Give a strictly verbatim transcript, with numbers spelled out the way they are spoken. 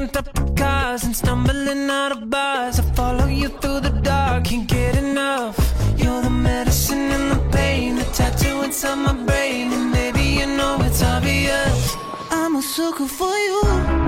on top of cars and stumbling out of bars. I follow you through the dark, can't get enough. You're the medicine and the pain, the tattoo inside my brain. And baby, you know it's obvious, I'm a sucker for you.